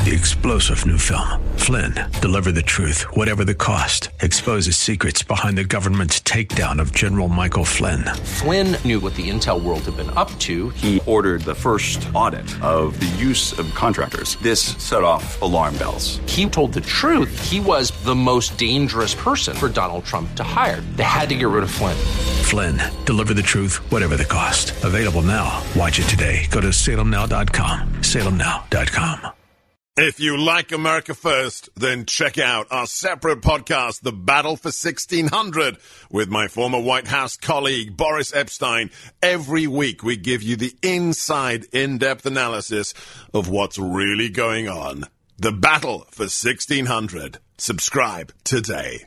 The explosive new film, Flynn, deliver the truth, whatever the cost, exposes secrets behind the government's takedown of General Michael Flynn. Flynn knew what the intel world had been up to. He ordered the first audit of the use of contractors. This set off alarm bells. He told the truth. He was the most dangerous person for Donald Trump to hire. They had to get rid of Flynn. Flynn, deliver the truth, whatever the cost. Available now. Watch it today. Go to salemnow.com. salemnow.com. If you like America First, then check out our separate podcast, The Battle for 1600, with my former White House colleague, Boris Epstein. Every week, we give you the inside, in-depth analysis of what's really going on. The Battle for 1600. Subscribe today.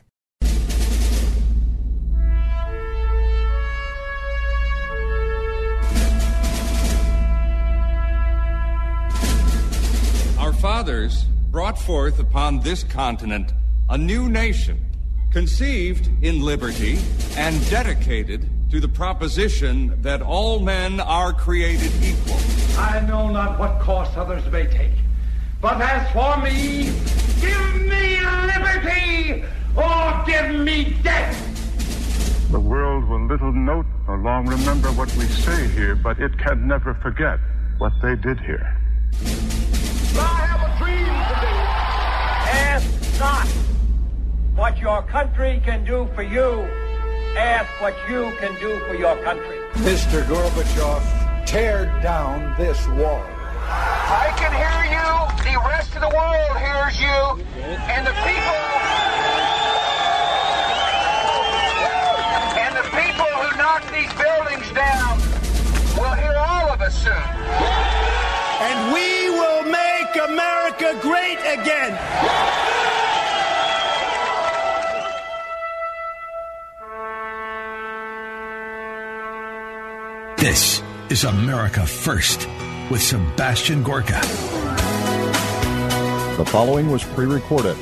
Our fathers brought forth upon this continent a new nation, conceived in liberty and dedicated to the proposition that all men are created equal. I know not what course others may take, but as for me, give me liberty or give me death. The world will little note nor long remember what we say here, but it can never forget what they did here. I have a dream today. Ask not what your country can do for you. Ask what you can do for your country. Mr. Gorbachev, tear down this wall. I can hear you. The rest of the world hears you. And the people who knock these buildings down will hear all of us soon. And we will make America great again. This is America First with Sebastian Gorka. The following was pre-recorded.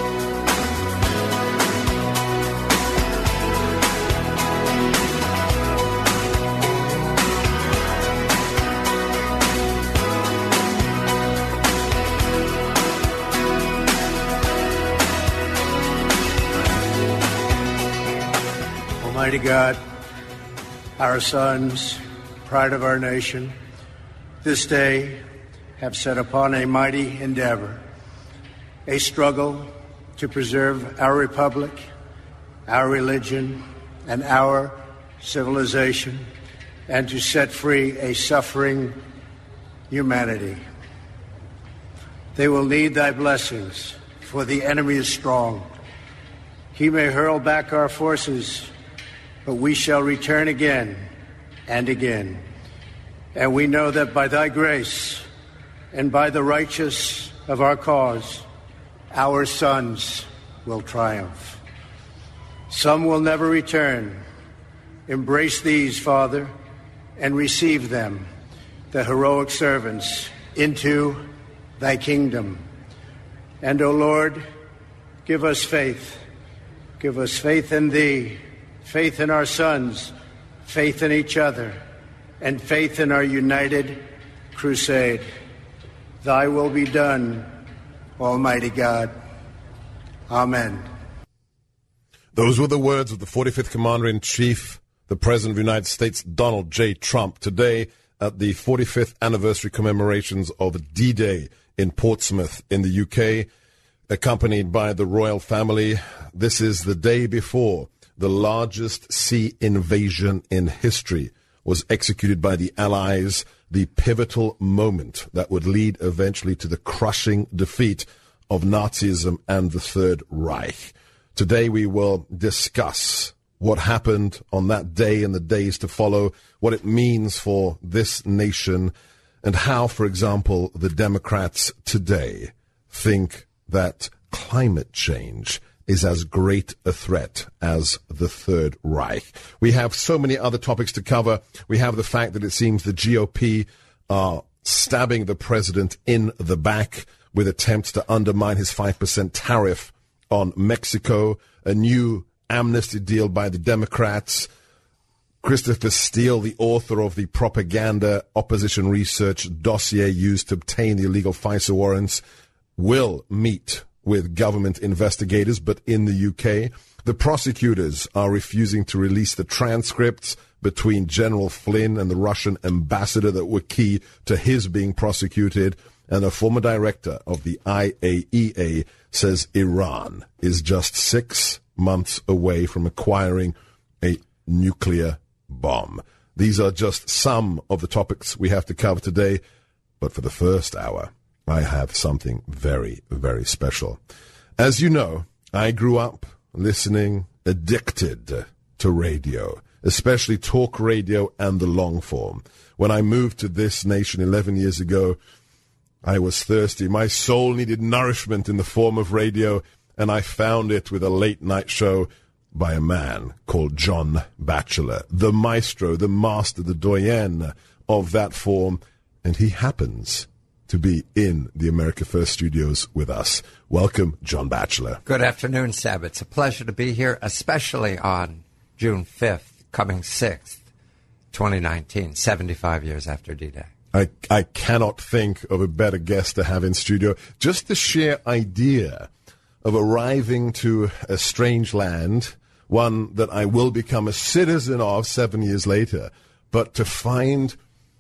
Almighty God, our sons, pride of our nation, this day have set upon a mighty endeavor, a struggle to preserve our republic, our religion, and our civilization, and to set free a suffering humanity. They will need thy blessings, for the enemy is strong. He may hurl back our forces, but we shall return again and again. And we know that by thy grace and by the righteous of our cause, our sons will triumph. Some will never return. Embrace these, Father, and receive them, the heroic servants, into thy kingdom. And, O Lord, give us faith. Give us faith in thee, faith in our sons, faith in each other, and faith in our united crusade. Thy will be done, Almighty God. Amen. Those were the words of the 45th Commander-in-Chief, the President of the United States, Donald J. Trump, today at the 45th anniversary commemorations of D-Day in Portsmouth in the UK, accompanied by the royal family. This is the day before the largest sea invasion in history was executed by the Allies, the pivotal moment that would lead eventually to the crushing defeat of Nazism and the Third Reich. Today we will discuss what happened on that day and the days to follow, what it means for this nation, and how, for example, the Democrats today think that climate change is as great a threat as the Third Reich. We have so many other topics to cover. We have the fact that it seems the GOP are stabbing the president in the back with attempts to undermine his 5% tariff on Mexico, a new amnesty deal by the Democrats, Christopher Steele, the author of the propaganda opposition research dossier used to obtain the illegal FISA warrants, will meet with government investigators, but in the UK, the prosecutors are refusing to release the transcripts between General Flynn and the Russian ambassador that were key to his being prosecuted. And a former director of the IAEA says Iran is just 6 months away from acquiring a nuclear bomb. These are just some of the topics we have to cover today. But for the first hour, I have something very, very special. As you know, I grew up listening, addicted to radio, especially talk radio and the long form. When I moved to this nation 11 years ago, I was thirsty. My soul needed nourishment in the form of radio, and I found it with a late-night show by a man called John Batchelor, the maestro, the master, the doyen of that form, and he happens to be in the America First studios with us. Welcome, John Batchelor. Good afternoon, Seb. It's a pleasure to be here, especially on June 5th, coming 6th, 2019, 75 years after D-Day. I cannot think of a better guest to have in studio. Just the sheer idea of arriving to a strange land, one that I will become a citizen of 7 years later, but to find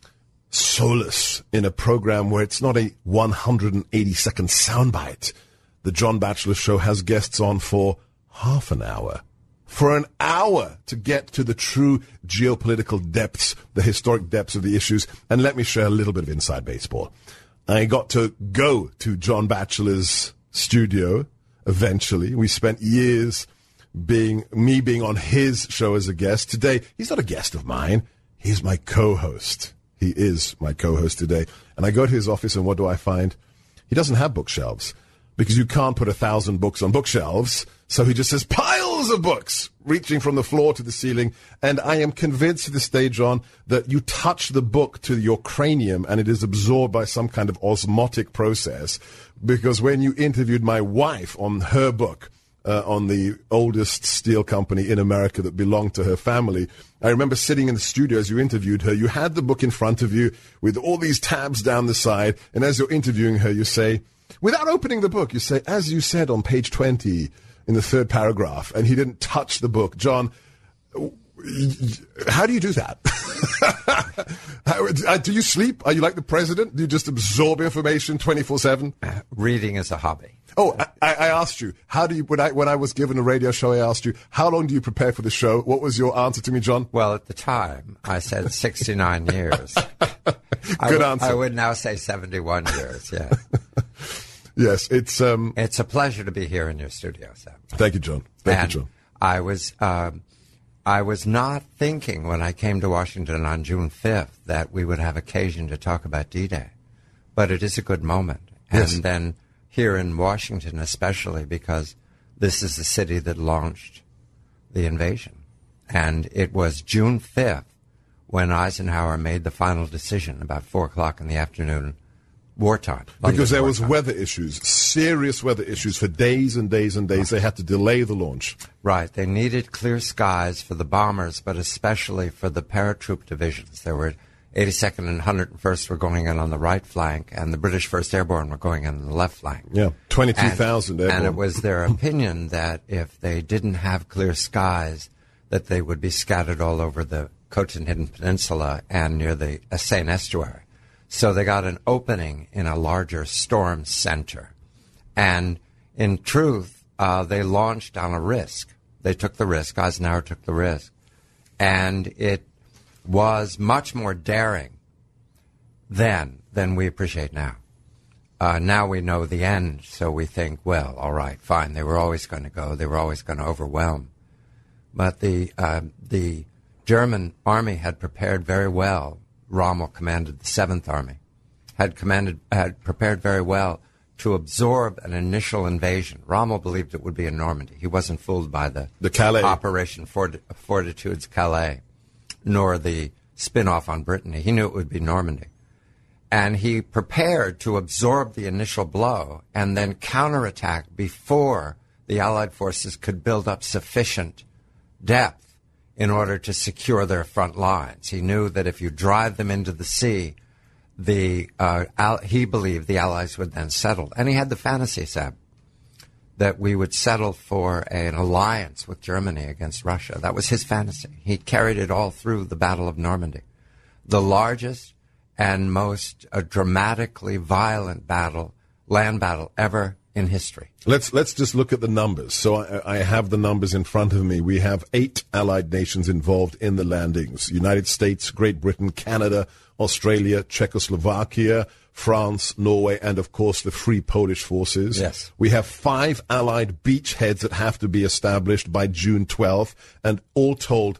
solace in a program where it's not a 180-second soundbite. The John Batchelor Show has guests on for half an hour. For an hour to get to the true geopolitical depths, the historic depths of the issues. And let me share a little bit of inside baseball. I got to go to John Batchelor's studio eventually. We spent years being on his show as a guest. Today, he's not a guest of mine. He's my co-host. He is my co-host today. And I go to his office, and what do I find? He doesn't have bookshelves, because you can't put 1,000 books on bookshelves. So he just says piles of books reaching from the floor to the ceiling. And I am convinced to this day, John, that you touch the book to your cranium and it is absorbed by some kind of osmotic process. Because when you interviewed my wife on her book, on the oldest steel company in America that belonged to her family, I remember sitting in the studio as you interviewed her. You had the book in front of you with all these tabs down the side. And as you're interviewing her, you say, without opening the book, you say, as you said on page 20 in the third paragraph, and he didn't touch the book. John, how do you do that? Do you sleep? Are you like the president? Do you just absorb information 24/7? Reading is a hobby. Oh, I asked you, how do you, when I was given a radio show, I asked you, how long do you prepare for the show? What was your answer to me, John? Well, at the time, I said 69 years. Good answer. I would now say 71 years, yeah. Yes, it's a pleasure to be here in your studio, Sam. Thank you, John. Thank you, John. I was not thinking when I came to Washington on June 5th that we would have occasion to talk about D-Day, but it is a good moment. Yes. And then here in Washington, especially because this is the city that launched the invasion, and it was June 5th when Eisenhower made the final decision about 4 o'clock in the afternoon. Wartime. Because there was weather issues, serious weather issues for days and days and days. They had to delay the launch. Right. They needed clear skies for the bombers, but especially for the paratroop divisions. There were 82nd and 101st were going in on the right flank, and the British 1st Airborne were going in on the left flank. Yeah, 22,000 airborne. And it was their opinion that if they didn't have clear skies, that they would be scattered all over the Cotentin Peninsula and near the Seine estuary. So they got an opening in a larger storm center. And in truth, they launched on a risk. They took the risk. Eisenhower took the risk. And it was much more daring then than we appreciate now. Now we know the end, so we think, well, all right, fine. They were always going to go. They were always going to overwhelm. But the German army had prepared very well. Rommel commanded the 7th Army, had prepared very well to absorb an initial invasion. Rommel believed it would be in Normandy. He wasn't fooled by the Calais Operation Fortitude's Calais, nor the spin-off on Brittany. He knew it would be Normandy. And he prepared to absorb the initial blow and then counterattack before the Allied forces could build up sufficient depth in order to secure their front lines. He knew that if you drive them into the sea, he believed the Allies would then settle. And he had the fantasy, Seb, that we would settle for an alliance with Germany against Russia. That was his fantasy. He carried it all through the Battle of Normandy, the largest and most dramatically violent land battle ever in history. Let's just look at the numbers. So I have the numbers in front of me. We have 8 allied nations involved in the landings: United States, Great Britain, Canada, Australia, Czechoslovakia, France, Norway, and of course the Free Polish Forces. Yes. We have 5 allied beachheads that have to be established by June 12th, and all told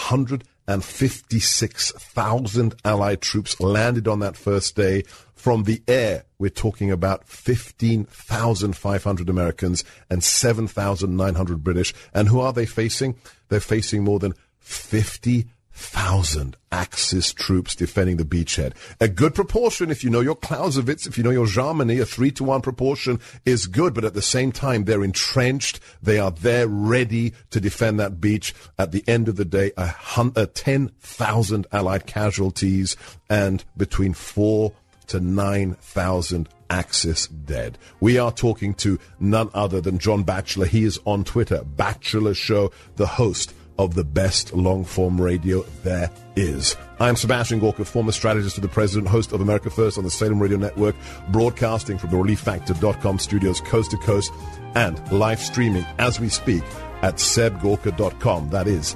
156,000 allied troops landed on that first day. From the air, we're talking about 15,500 Americans and 7,900 British. And who are they facing? They're facing more than 50,000 Axis troops defending the beachhead. A good proportion, if you know your Clausewitz, if you know your Germany, a 3-to-1 proportion is good, but at the same time, they're entrenched. They are there ready to defend that beach. At the end of the day, 10,000 Allied casualties and between 4,000 to 9,000 Axis dead. We are talking to none other than John Batchelor. He is on Twitter, Batchelor Show, the host of the best long-form radio there is. I'm Sebastian Gorka, former strategist to the president, host of America First on the Salem Radio Network, broadcasting from the ReliefFactor.com studios coast to coast, and live streaming as we speak at sebgorka.com. That is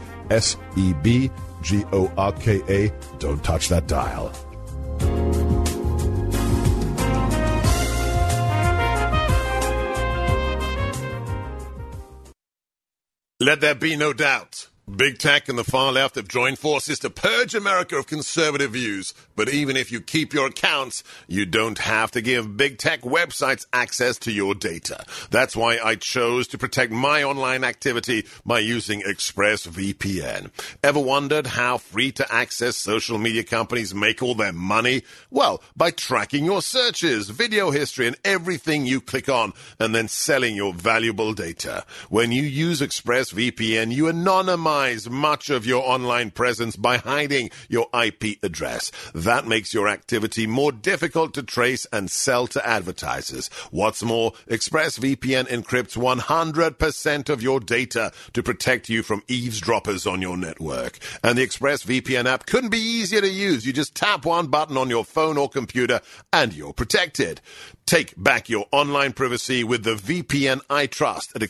SEBGORKA. Don't touch that dial. Let there be no doubt. Big tech and the far left have joined forces to purge America of conservative views. But even if you keep your accounts, you don't have to give big tech websites access to your data. That's why I chose to protect my online activity by using ExpressVPN. Ever wondered how free-to-access social media companies make all their money? Well, by tracking your searches, video history, and everything you click on, and then selling your valuable data. When you use ExpressVPN, you anonymize much of your online presence by hiding your IP address. That makes your activity more difficult to trace and sell to advertisers. What's more, ExpressVPN encrypts 100% of your data to protect you from eavesdroppers on your network. And the ExpressVPN app couldn't be easier to use. You just tap one button on your phone or computer and you're protected. Take back your online privacy with the VPN I trust at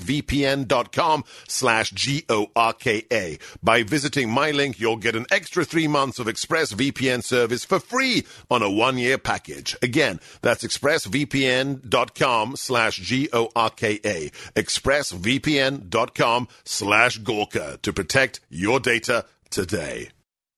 expressvpn.com/GORKA. By visiting my link, you'll get an extra 3 months of ExpressVPN service for free on a 1-year package. Again, that's expressvpn.com/GORKA. expressvpn.com/Gorka to protect your data today.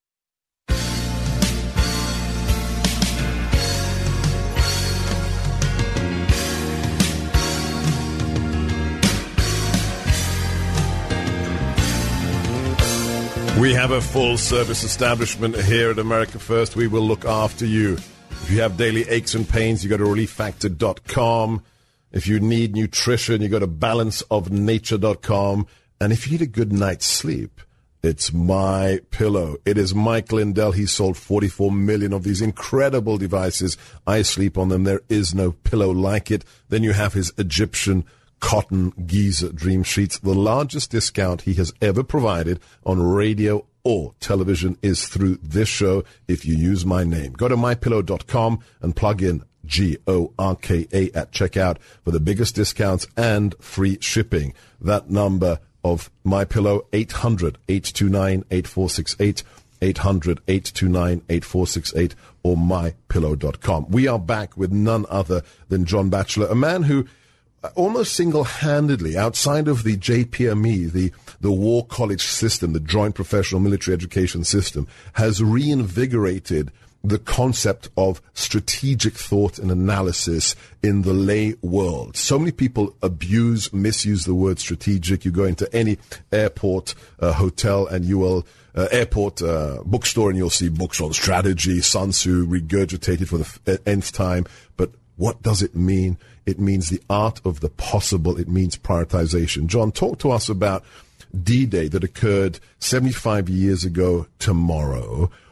We have a full-service establishment here at America First. We will look after you. If you have daily aches and pains, you go to ReliefFactor.com. If you need nutrition, you go to balanceofnature.com. And if you need a good night's sleep, it's My Pillow. It is Mike Lindell. He sold 44 million of these incredible devices. I sleep on them. There is no pillow like it. Then you have his Egyptian cotton Giza Dream Sheets. The largest discount he has ever provided on radio or television is through this show if you use my name. Go to mypillow.com and plug in GORKA at checkout for the biggest discounts and free shipping. That number of MyPillow, 800-829-8468, 800-829-8468, or mypillow.com. We are back with none other than John Batchelor, a man who almost single-handedly, outside of the JPME, the War College system, the Joint Professional Military Education system, has reinvigorated the concept of strategic thought and analysis in the lay world. So many people misuse the word strategic. You go into any airport, hotel, and you will airport bookstore, and you'll see books on strategy, Sun Tzu regurgitated for the nth time. But what does it mean? It means the art of the possible. It means prioritization. John, talk to us about D-Day that occurred 75 years ago tomorrow.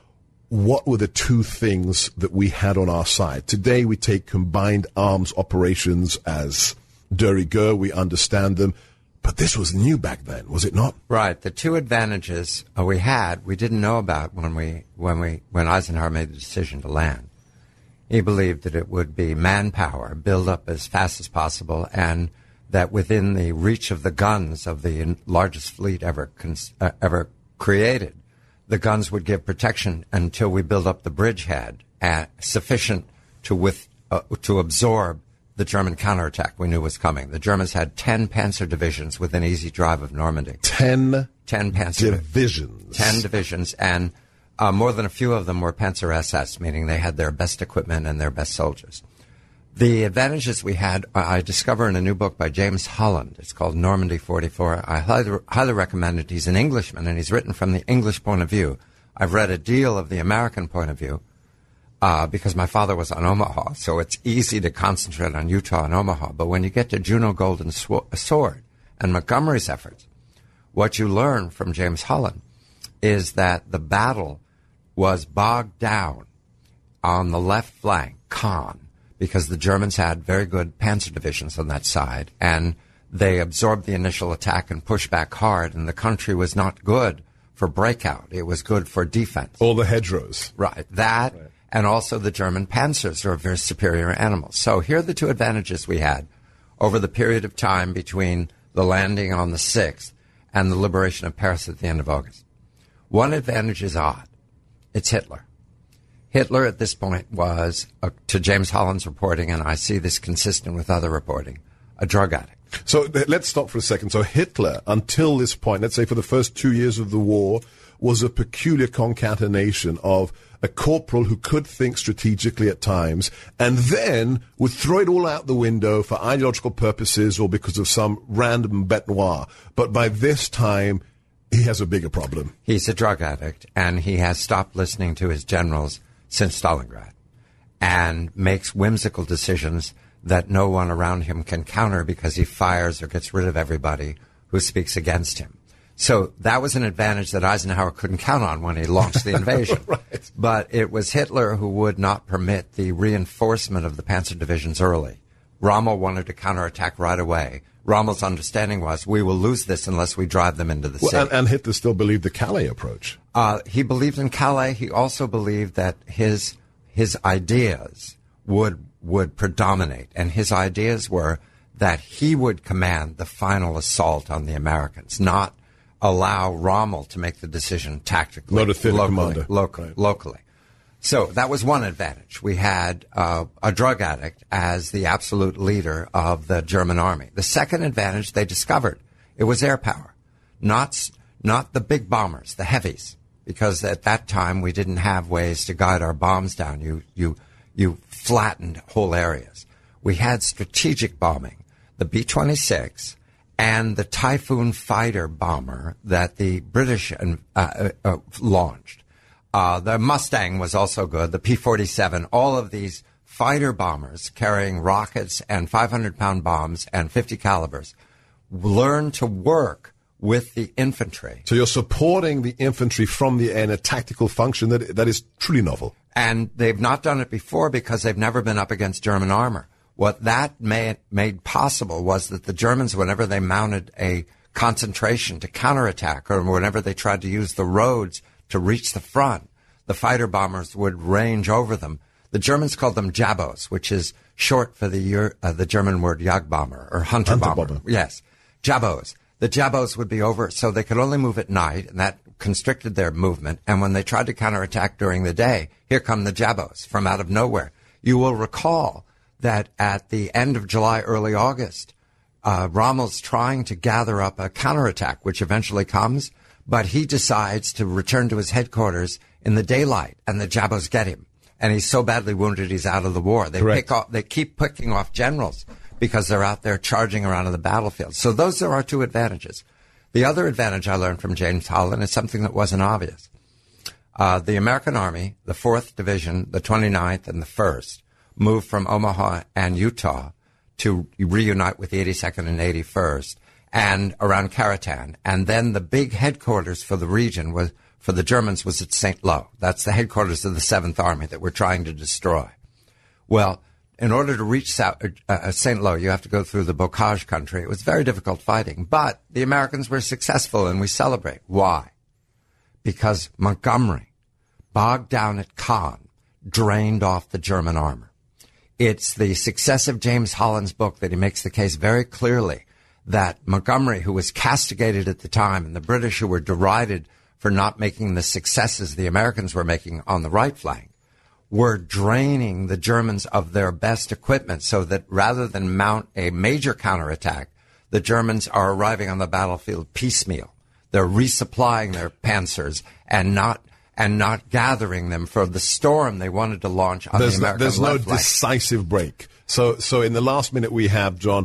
what were the two things that we had on our side? Today we take combined arms operations as de rigueur. We understand them. But this was new back then, was it not? Right. The two advantages we didn't know about when Eisenhower made the decision to land. He believed that it would be manpower, build up as fast as possible, and that within the reach of the guns of the largest fleet ever created, the guns would give protection until we build up the bridgehead sufficient to absorb the German counterattack we knew was coming. The Germans had 10 panzer divisions within easy drive of Normandy. 10 panzer divisions. 10 divisions, and more than a few of them were Panzer SS, meaning they had their best equipment and their best soldiers. The advantages we had, I discover in a new book by James Holland. It's called Normandy 44. I highly recommend it. He's an Englishman, and he's written from the English point of view. I've read a deal of the American point of view because my father was on Omaha, so it's easy to concentrate on Utah and Omaha. But when you get to Juno Golden Sword and Montgomery's efforts, what you learn from James Holland is that the battle was bogged down on the left flank, Caen, because the Germans had very good panzer divisions on that side, and they absorbed the initial attack and pushed back hard, and the country was not good for breakout. It was good for defense. All the hedgerows. Right. That, right. And also the German panzers are very superior animals. So here are the two advantages we had over the period of time between the landing on the 6th and the liberation of Paris at the end of August. One advantage is odd. It's Hitler. Hitler at this point was, to James Holland's reporting, and I see this consistent with other reporting, a drug addict. So let's stop for a second. So Hitler, until this point, let's say for the first 2 years of the war, was a peculiar concatenation of a corporal who could think strategically at times and then would throw it all out the window for ideological purposes or because of some random bête noire. But by this time, he has a bigger problem. He's a drug addict, and he has stopped listening to his generals since Stalingrad and makes whimsical decisions that no one around him can counter because he fires or gets rid of everybody who speaks against him. So that was an advantage that Eisenhower couldn't count on when he launched the invasion. Right. But it was Hitler who would not permit the reinforcement of the panzer divisions early. Rommel wanted to counterattack right away. Rommel's understanding was, we will lose this unless we drive them into the sea. And Hitler still believed the Calais approach. He believed in Calais. He also believed that his ideas would predominate. And his ideas were that he would command the final assault on the Americans, not allow Rommel to make the decision tactically. Not a theater commander. Locally. So that was one advantage. We had a drug addict as the absolute leader of the German army. The second advantage they discovered, it was air power, not the big bombers, the heavies, because at that time we didn't have ways to guide our bombs down. You flattened whole areas. We had strategic bombing, the B-26 and the Typhoon fighter bomber that the British launched. The Mustang was also good, the P-47, all of these fighter bombers carrying rockets and 500-pound bombs and 50 calibers learned to work with the infantry. So you're supporting the infantry from the air in a tactical function that is truly novel. And they've not done it before because they've never been up against German armor. What that made possible was that the Germans, whenever they mounted a concentration to counterattack or whenever they tried to use the roads to reach the front, the fighter bombers would range over them. The Germans called them Jabos, which is short for the German word Jagdbomber or Hunter bomber. Yes, Jabos. The Jabos would be over, so they could only move at night, and that constricted their movement. And when they tried to counterattack during the day, here come the Jabos from out of nowhere. You will recall that at the end of July, early August, Rommel's trying to gather up a counterattack, which eventually comes, but he decides to return to his headquarters in the daylight, and the Jabos get him. And he's so badly wounded, he's out of the war. They keep picking off generals because they're out there charging around in the battlefield. So those are our two advantages. The other advantage I learned from James Holland is something that wasn't obvious. The American Army, the 4th Division, the 29th, and the 1st, moved from Omaha and Utah to reunite with the 82nd and 81st and around Caratan. And then the big headquarters for the region was for the Germans was at St. Lo. That's the headquarters of the 7th Army that we're trying to destroy. Well, in order to reach St. Lo, you have to go through the Bocage country. It was very difficult fighting, but the Americans were successful, and we celebrate. Why? Because Montgomery, bogged down at Caen, drained off the German armor. It's the success of James Holland's book that he makes the case very clearly that Montgomery, who was castigated at the time, and the British, who were derided for not making the successes the Americans were making on the right flank, were draining the Germans of their best equipment, so that rather than mount a major counterattack, the Germans are arriving on the battlefield piecemeal. They're resupplying their panzers and not gathering them for the storm they wanted to launch on the American left flank. There's no decisive break. So in the last minute we have, John,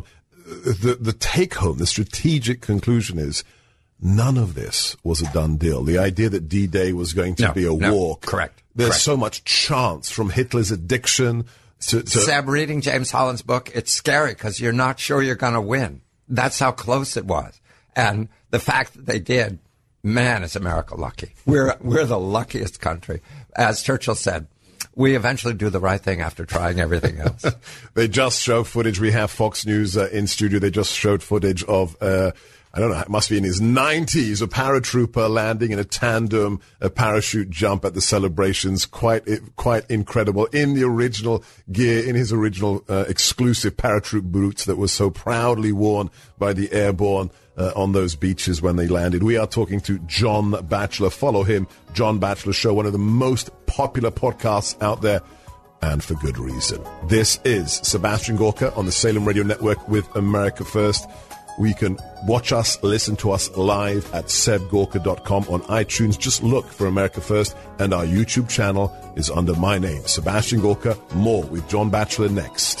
the take-home, the strategic conclusion is none of this was a done deal. The idea that D-Day was going to be a war. Correct. There's so much chance, from Hitler's addiction to... Seb, reading James Holland's book, it's scary because you're not sure you're going to win. That's how close it was. And the fact that they did, man, is America lucky. We're the luckiest country. As Churchill said, we eventually do the right thing after trying everything else. They just show footage. We have Fox News in studio. They just showed footage of... I don't know, it must be in his 90s, a paratrooper landing in a tandem, a parachute jump at the celebrations. Quite incredible. In the original gear, in his original exclusive parachute boots that was so proudly worn by the airborne on those beaches when they landed. We are talking to John Batchelor. Follow him, John Batchelor Show, one of the most popular podcasts out there, and for good reason. This is Sebastian Gorka on the Salem Radio Network with America First. We can watch us, listen to us live at sebgorka.com on iTunes. Just look for America First, and our YouTube channel is under my name, Sebastian Gorka. More with John Batchelor next.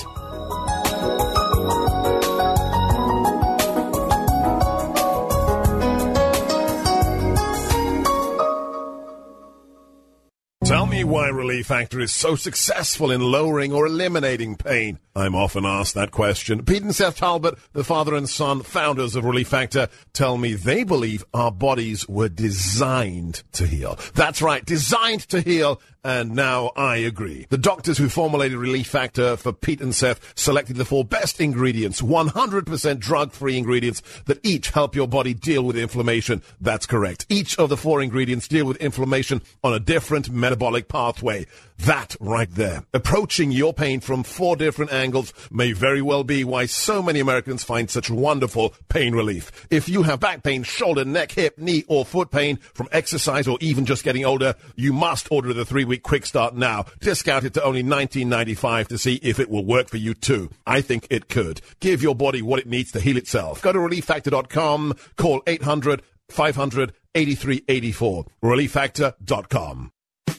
Tell me why Relief Factor is so successful in lowering or eliminating pain. I'm often asked that question. Pete and Seth Talbot, the father and son founders of Relief Factor, tell me they believe our bodies were designed to heal. That's right, designed to heal. And now I agree. The doctors who formulated Relief Factor for Pete and Seth selected the 4 best ingredients, 100% drug-free ingredients that each help your body deal with inflammation. That's correct. Each of the 4 ingredients deal with inflammation on a different metabolic pathway. That right there, approaching your pain from 4 different angles, may very well be why so many Americans find such wonderful pain relief. If you have back pain, shoulder, neck, hip, knee, or foot pain from exercise or even just getting older, you must order the 3-week Quick Start now. Discounted to only $19.95 to see if it will work for you too. I think it could. Give your body what it needs to heal itself. Go to ReliefFactor.com. Call 800-500-8384. ReliefFactor.com.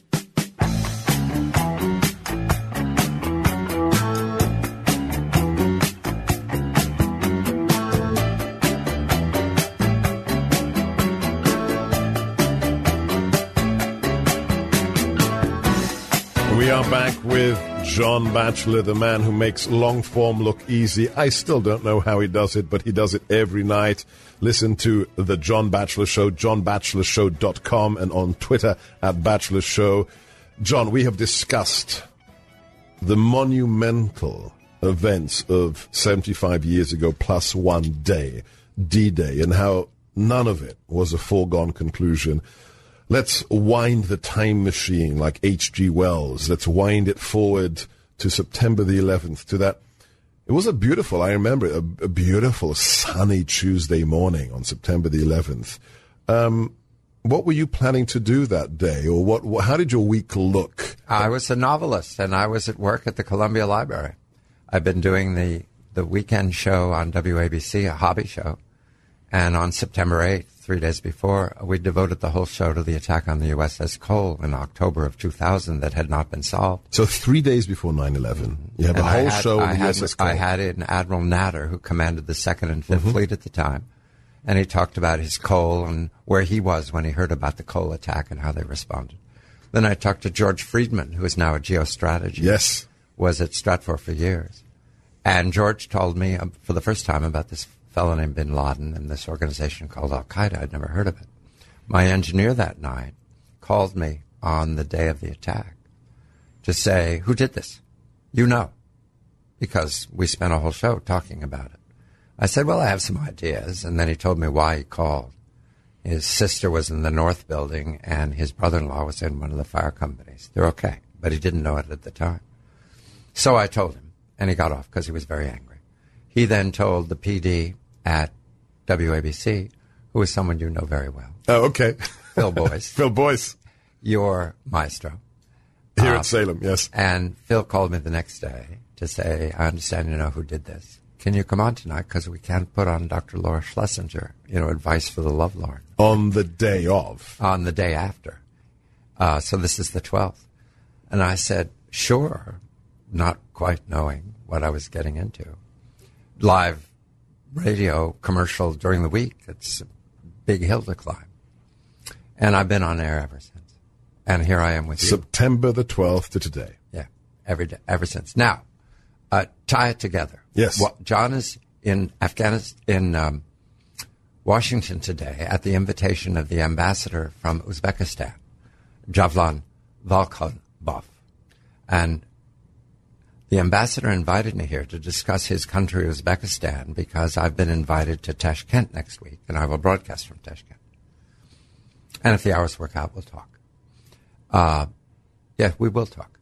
We are back with John Batchelor, the man who makes long form look easy. I still don't know how he does it, but he does it every night. Listen to the John Batchelor Show, johnbatchelorshow.com, and on Twitter at Batchelor Show. John, we have discussed the monumental events of 75 years ago plus one day, D-Day, and how none of it was a foregone conclusion. Let's wind the time machine like H.G. Wells. Let's wind it forward to September the 11th, to that. It was I remember, a beautiful sunny Tuesday morning on September the 11th. What were you planning to do that day, or how did your week look? I was a novelist, and I was at work at the Columbia Library. I've been doing the weekend show on WABC, a hobby show, and on September 8th, 3 days before, we devoted the whole show to the attack on the USS Cole in October of 2000 that had not been solved. So 3 days before 9/11, you had the whole show on the USS Cole. I had in Admiral Natter, who commanded the 2nd and 5th Fleet at the time, and he talked about his Cole and where he was when he heard about the Cole attack and how they responded. Then I talked to George Friedman, who is now a geostrategist. Yes. Was at Stratfor for years. And George told me for the first time about this fellow named Bin Laden and this organization called Al-Qaeda. I'd never heard of it. My engineer that night called me on the day of the attack to say, who did this? You know, because we spent a whole show talking about it. I said, well, I have some ideas. And then he told me why he called. His sister was in the North Building, and his brother-in-law was in one of the fire companies. They're okay, but he didn't know it at the time. So I told him, and he got off because he was very angry. He then told the PD at WABC, who is someone you know very well. Oh, okay. Phil Boyce. Phil Boyce. Your maestro. Here at Salem, yes. And Phil called me the next day to say, I understand you know who did this. Can you come on tonight? Because we can't put on Dr. Laura Schlesinger, advice for the lovelorn. On the day of? On the day after. So this is the 12th. And I said, sure, not quite knowing what I was getting into. Live radio commercial during the week. It's a big hill to climb. And I've been on air ever since. And here I am with you. September the 12th to today. Yeah, every day, ever since. Now, tie it together. Yes. John is in Afghanistan, Washington today at the invitation of the ambassador from Uzbekistan, Javlan Volkanbov. And the ambassador invited me here to discuss his country, Uzbekistan, because I've been invited to Tashkent next week, and I will broadcast from Tashkent. And if the hours work out, we'll talk. Yeah, we will talk.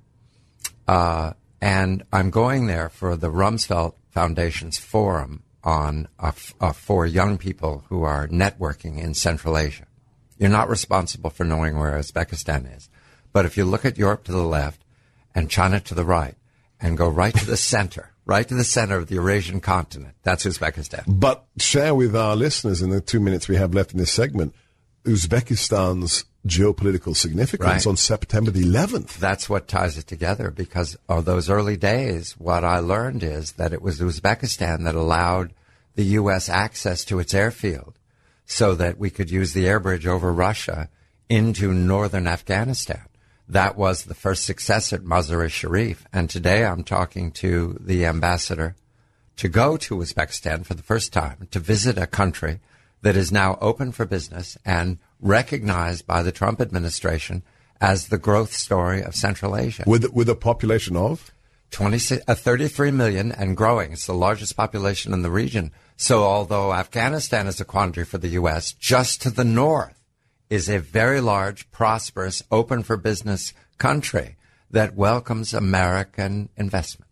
And I'm going there for the Rumsfeld Foundation's forum on for young people who are networking in Central Asia. You're not responsible for knowing where Uzbekistan is. But if you look at Europe to the left and China to the right and go right to the center, right to the center of the Eurasian continent, that's Uzbekistan. But share with our listeners in the 2 minutes we have left in this segment, Uzbekistan's geopolitical significance on September the 11th. That's what ties it together, because of those early days, what I learned is that it was Uzbekistan that allowed the U.S. access to its airfield so that we could use the air bridge over Russia into northern Afghanistan. That was the first success at Mazar-e-Sharif. And today I'm talking to the ambassador to go to Uzbekistan for the first time, to visit a country that is now open for business and recognized by the Trump administration as the growth story of Central Asia. With a population of? 33 million and growing. It's the largest population in the region. So although Afghanistan is a quandary for the U.S., just to the north is a very large, prosperous, open for business country that welcomes American investment.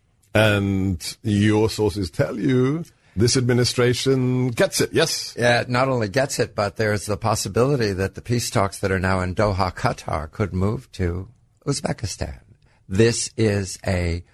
And your sources tell you this administration gets it, yes? Yeah, not only gets it, but there's the possibility that the peace talks that are now in Doha, Qatar, could move to Uzbekistan. This is a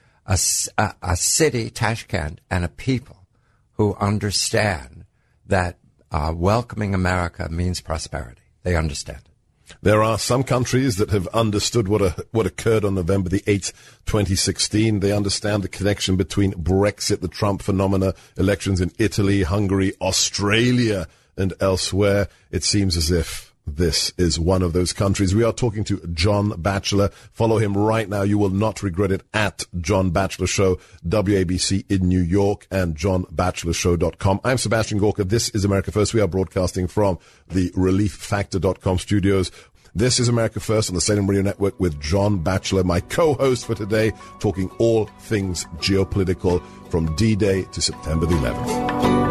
city, Tashkent, and a people who understand that welcoming America means prosperity. They understand it. There are some countries that have understood what occurred on November the 8th, 2016. They understand the connection between Brexit, the Trump phenomena, elections in Italy, Hungary, Australia, and elsewhere. It seems as if this is one of those countries. We are talking to John Batchelor. Follow him right now. You will not regret it, at John Batchelor Show, WABC in New York, and johnbatchelorshow.com. I'm Sebastian Gorka. This is America First. We are broadcasting from the ReliefFactor.com studios. This is America First on the Salem Radio Network with John Batchelor, my co-host for today, talking all things geopolitical from D-Day to September the 11th.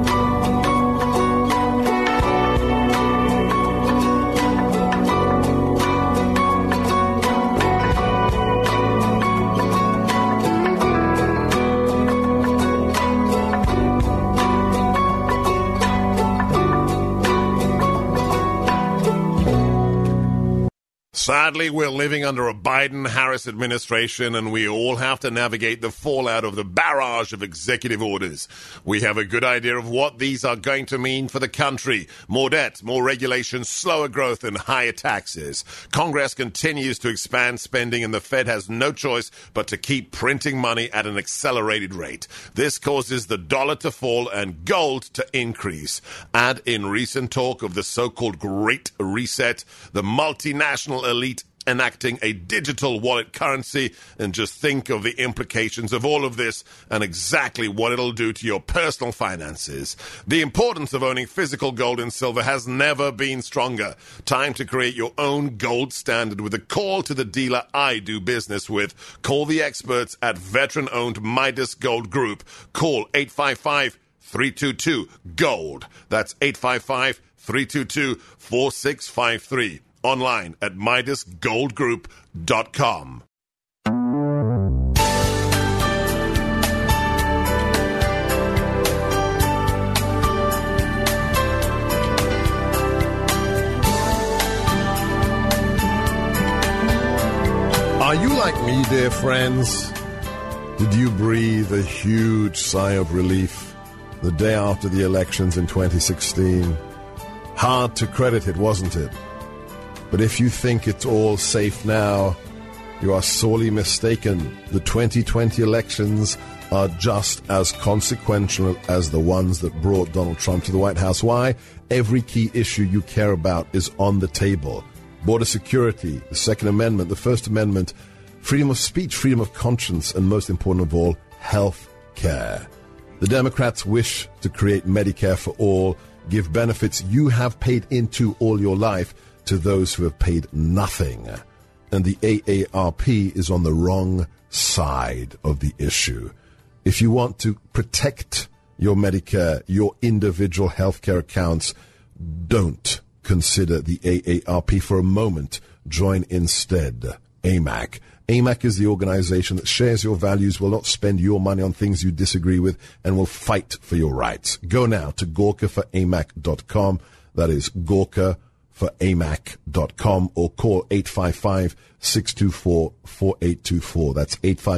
Sadly, we're living under a Biden-Harris administration, and we all have to navigate the fallout of the barrage of executive orders. We have a good idea of what these are going to mean for the country. More debt, more regulation, slower growth, and higher taxes. Congress continues to expand spending, and the Fed has no choice but to keep printing money at an accelerated rate. This causes the dollar to fall and gold to increase. Add in recent talk of the so-called Great Reset, the multinational elite enacting a digital wallet currency, and just think of the implications of all of this and exactly what it'll do to your personal finances. The importance of owning physical gold and silver has never been stronger. Time to create your own gold standard with a call to the dealer I do business with. Call the experts at veteran-owned Midas Gold Group. Call 855-322-GOLD. That's 855-322-4653. Online at MidasGoldGroup.com. Are you like me, dear friends? Did you breathe a huge sigh of relief the day after the elections in 2016? Hard to credit it, wasn't it? But if you think it's all safe now, you are sorely mistaken. The 2020 elections are just as consequential as the ones that brought Donald Trump to the White House. Why? Every key issue you care about is on the table. Border security, the Second Amendment, the First Amendment, freedom of speech, freedom of conscience, and most important of all, health care. The Democrats wish to create Medicare for all, give benefits you have paid into all your life to those who have paid nothing. And the AARP is on the wrong side of the issue. If you want to protect your Medicare, your individual healthcare accounts, don't consider the AARP for a moment. Join instead AMAC. AMAC is the organization that shares your values, will not spend your money on things you disagree with, and will fight for your rights. Go now to GorkaForAMAC.com. That is GorkaForAMAC.com, or call 855-624-4824. That's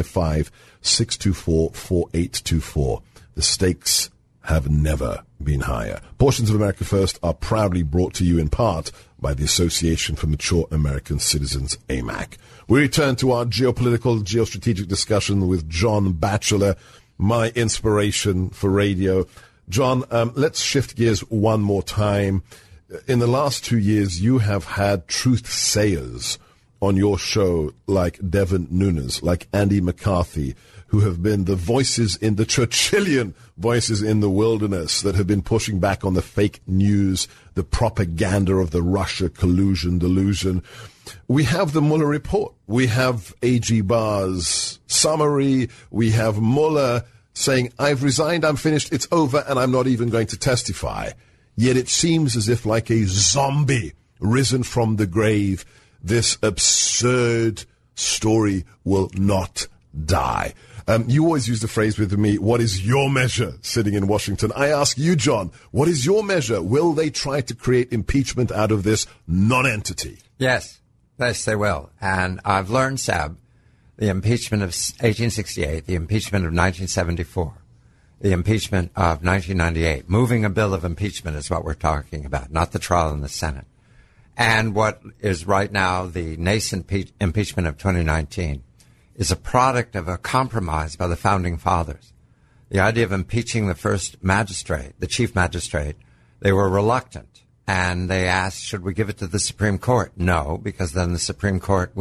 855-624-4824. The stakes have never been higher. Portions of America First are proudly brought to you in part by the Association for Mature American Citizens, AMAC. We return to our geopolitical, geostrategic discussion with John Batchelor, my inspiration for radio. John, let's shift gears one more time. In the last 2 years, you have had truth sayers on your show like Devin Nunes, like Andy McCarthy, who have been the voices in the Churchillian voices in the wilderness that have been pushing back on the fake news, the propaganda of the Russia collusion delusion. We have the Mueller report. We have A.G. Barr's summary. We have Mueller saying, I've resigned, I'm finished, it's over, and I'm not even going to testify. Yet it seems as if, like a zombie risen from the grave, this absurd story will not die. You always use the phrase with me, what is your measure, sitting in Washington? I ask you, John, what is your measure? Will they try to create impeachment out of this non-entity? Yes, they will. And I've learned, Sab, the impeachment of 1868, the impeachment of 1974, the impeachment of 1998. Moving a bill of impeachment is what we're talking about, not the trial in the Senate. And what is right now the nascent impeachment of 2019 is a product of a compromise by the Founding Fathers. The idea of impeaching the first magistrate, the chief magistrate, they were reluctant. And they asked, should we give it to the Supreme Court? No, because then the Supreme Court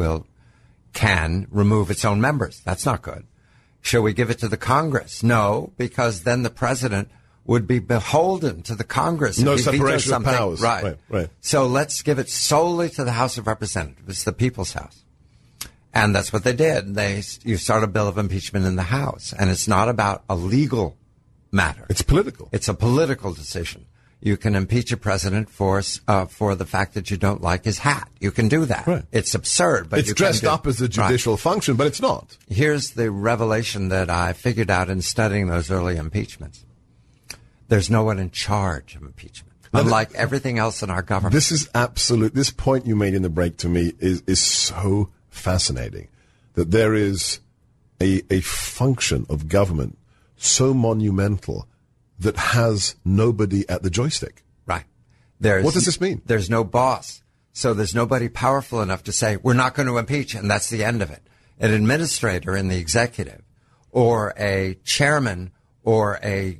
can remove its own members. That's not good. Should we give it to the Congress? No, because then the president would be beholden to the Congress. No separation of powers. Right. So let's give it solely to the House of Representatives. It's the people's house. And that's what they did. You start a bill of impeachment in the House. And it's not about a legal matter. It's political. It's a political decision. You can impeach a president for the fact that you don't like his hat. You can do that. Right. It's absurd, but it's dressed up as a judicial function, but it's not. Here's the revelation that I figured out in studying those early impeachments. There's no one in charge of impeachment, unlike everything else in our government. This is absolute. This point you made in the break to me is so fascinating, that there is a function of government so monumental that has nobody at the joystick. Right. What does this mean? There's no boss. So there's nobody powerful enough to say, we're not going to impeach, and that's the end of it. An administrator in the executive, or a chairman, or a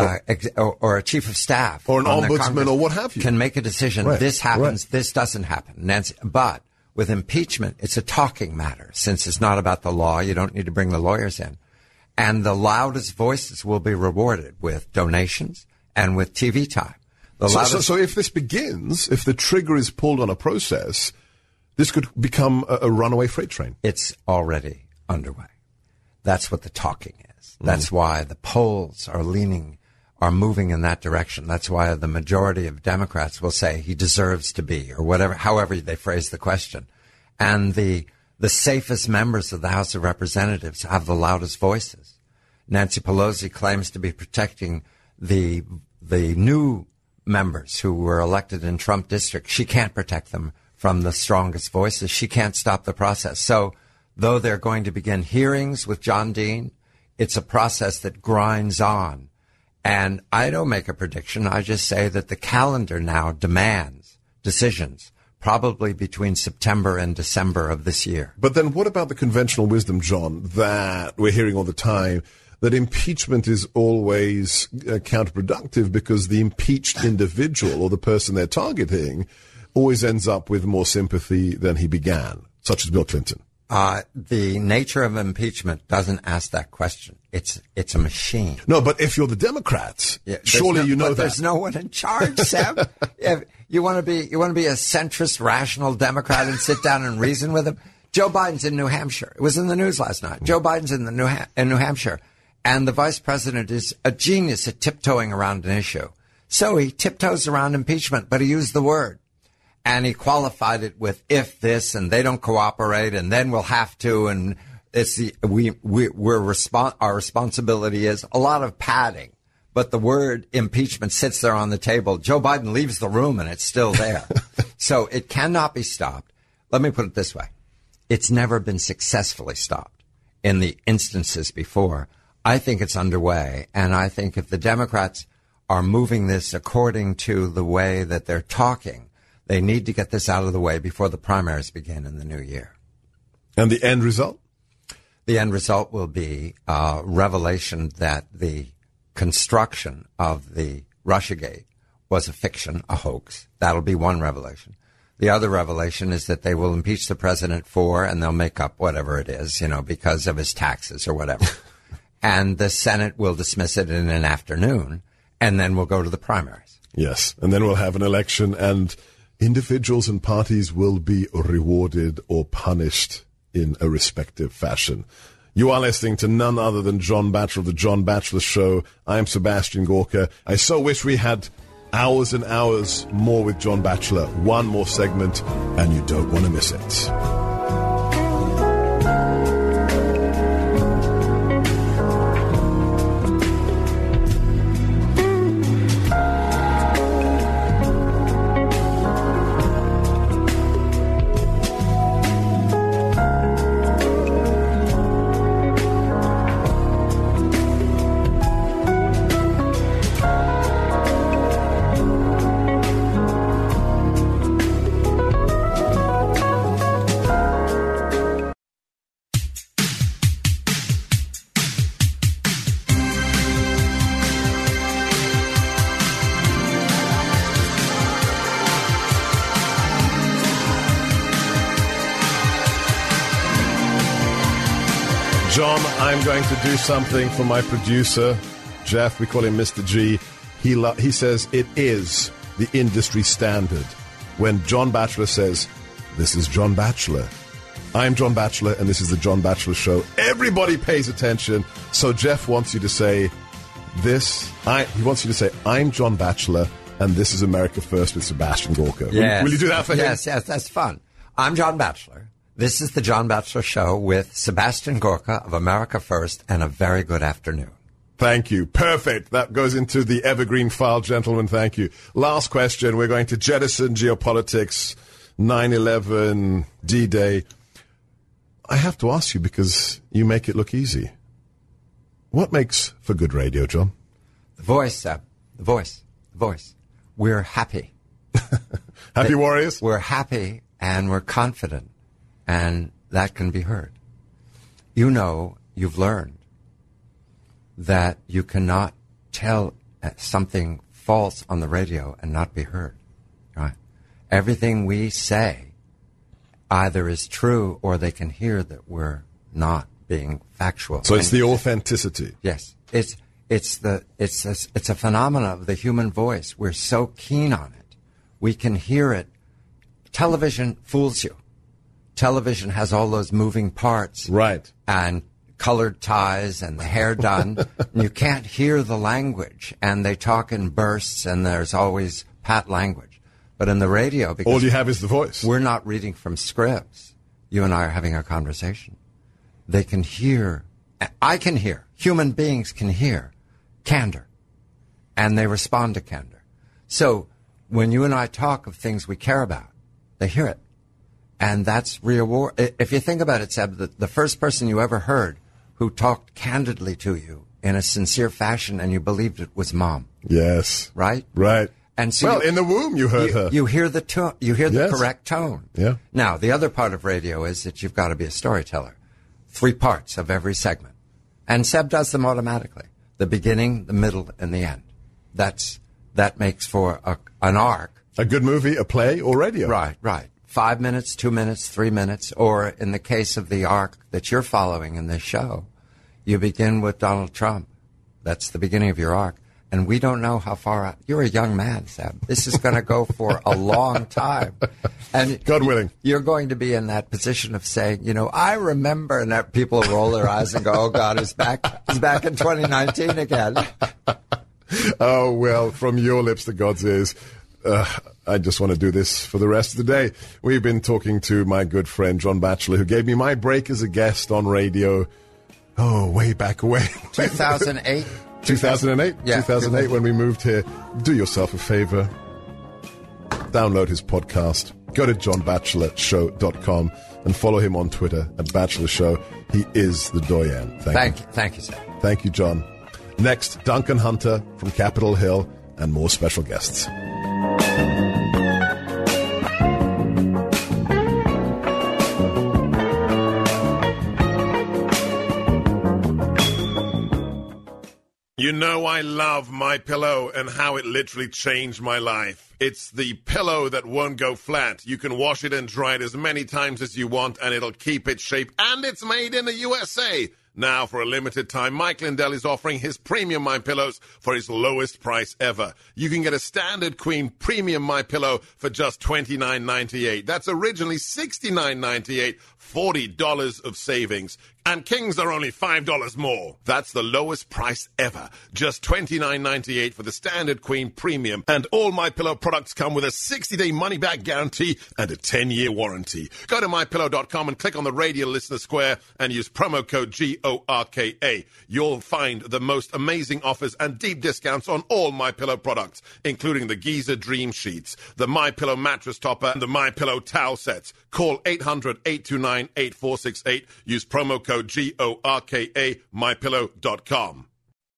chief of staff, or an ombudsman, or what have you, can make a decision. Right. This happens. Right. This doesn't happen. Nancy, but With impeachment, it's a talking matter. Since it's not about the law, you don't need to bring the lawyers in. And the loudest voices will be rewarded with donations and with TV time. So if this begins, if the trigger is pulled on a process, this could become a runaway freight train. It's already underway. That's what the talking is. That's why the polls are moving in that direction. That's why the majority of Democrats will say he deserves to be, or whatever, however they phrase the question. And the safest members of the House of Representatives have the loudest voices. Nancy Pelosi claims to be protecting the new members who were elected in Trump districts. She can't protect them from the strongest voices. She can't stop the process. So though they're going to begin hearings with John Dean, it's a process that grinds on. And I don't make a prediction. I just say that the calendar now demands decisions, probably between September and December of this year. But then what about the conventional wisdom, John, that we're hearing all the time, that impeachment is always counterproductive because the impeached individual or the person they're targeting always ends up with more sympathy than he began, such as Bill Clinton? The nature of impeachment doesn't ask that question. It's a machine. No, but if you're the Democrats, surely you know that. There's no one in charge, Sam. You want to be a centrist, rational Democrat and sit down and reason with him? Joe Biden's in New Hampshire. It was in the news last night. Joe Biden's in New Hampshire. And the vice president is a genius at tiptoeing around an issue. So he tiptoes around impeachment, but he used the word. And he qualified it with if this, and they don't cooperate, and then we'll have to, and it's our responsibility is a lot of padding. But the word impeachment sits there on the table. Joe Biden leaves the room, and it's still there. So it cannot be stopped. Let me put it this way. It's never been successfully stopped in the instances before. I think it's underway, and I think if the Democrats are moving this according to the way that they're talking, they need to get this out of the way before the primaries begin in the new year. And the end result? The end result will be a revelation that the construction of the Russiagate was a fiction, a hoax. That'll be one revelation. The other revelation is that they will impeach the president and they'll make up whatever it is, because of his taxes or whatever. And the Senate will dismiss it in an afternoon, and then we'll go to the primaries. Yes, and then we'll have an election, and individuals and parties will be rewarded or punished in a respective fashion. You are listening to none other than John Batchelor of The John Batchelor Show. I'm Sebastian Gorka. I so wish we had hours and hours more with John Batchelor. One more segment, and you don't want to miss it. John, I'm going to do something for my producer, Jeff. We call him Mr. G. He says it is the industry standard. When John Batchelor says, this is John Batchelor. I'm John Batchelor, and this is the John Batchelor Show. Everybody pays attention. So Jeff wants you to say he wants you to say, I'm John Batchelor, and this is America First with Sebastian Gorka. Yes. Will you do that for him? Yes, that's fun. I'm John Batchelor. This is the John Batchelor Show with Sebastian Gorka of America First, and a very good afternoon. Thank you. Perfect. That goes into the evergreen file, gentlemen. Thank you. Last question. We're going to jettison geopolitics, 9/11, D-Day. I have to ask you because you make it look easy. What makes for good radio, John? The voice, Seb. The voice. We're happy. Happy warriors? We're happy and we're confident. And that can be heard. You've learned that you cannot tell something false on the radio and not be heard. Right? Everything we say either is true or they can hear that we're not being factual. So it's the authenticity. Yes. It's a phenomenon of the human voice. We're so keen on it. We can hear it. Television fools you. Television has all those moving parts. Right. And colored ties and the hair done. And you can't hear the language. And they talk in bursts and there's always pat language. But in the radio, because all you have is the voice. We're not reading from scripts. You and I are having a conversation. They can hear. I can hear. Human beings can hear candor. And they respond to candor. So when you and I talk of things we care about, they hear it. And that's reward. If you think about it, Seb, the first person you ever heard who talked candidly to you in a sincere fashion and you believed it was Mom. Yes. Right? Right. And so in the womb you heard her. You hear the tone. You hear the correct tone. Yeah. Now, the other part of radio is that you've got to be a storyteller. 3 parts of every segment. And Seb does them automatically. The beginning, the middle, and the end. That makes for an arc. A good movie, a play, or radio. Right. 5 minutes, 2 minutes, 3 minutes, or in the case of the arc that you're following in this show, you begin with Donald Trump. That's the beginning of your arc. And we don't know how far out. You're a young man, Seb. This is going to go for a long time. And God willing. You're going to be in that position of saying, I remember, and that people roll their eyes and go, oh, God, he's back. He's back in 2019 again. Oh, well, from your lips to God's ears. I just want to do this for the rest of the day. We've been talking to my good friend John Batchelor, who gave me my break as a guest on radio. Oh, way back away. 2008? 2008? Yeah. 2008 when we moved here. Do yourself a favor. Download his podcast. Go to johnbachelorshow.com and follow him on Twitter at Batchelor Show. He is the doyen. Thank you. Thank you, sir. Thank you, John. Next, Duncan Hunter from Capitol Hill and more special guests. You know I love MyPillow and how it literally changed my life. It's the pillow that won't go flat. You can wash it and dry it as many times as you want, and it'll keep its shape. And it's made in the USA. Now, for a limited time, Mike Lindell is offering his premium MyPillows for his lowest price ever. You can get a standard queen premium MyPillow for just $29.98. That's originally $69.98, $40 of savings. And kings are only $5 more. That's the lowest price ever. Just $29.98 for the standard queen premium. And all MyPillow products come with a 60-day money-back guarantee and a 10-year warranty. Go to MyPillow.com and click on the radio listener square and use promo code GORKA. You'll find the most amazing offers and deep discounts on all MyPillow products, including the Giza Dream Sheets, the MyPillow mattress topper, and the MyPillow towel sets. Call 800-829-8468. Use promo code GORKA, MyPillow.com.